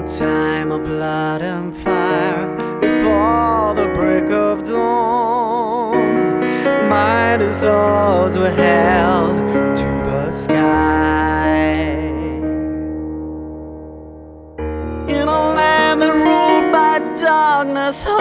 time of blood and fire, before the break of dawn, mighty swords were held to the sky. In a land that ruled by darkness,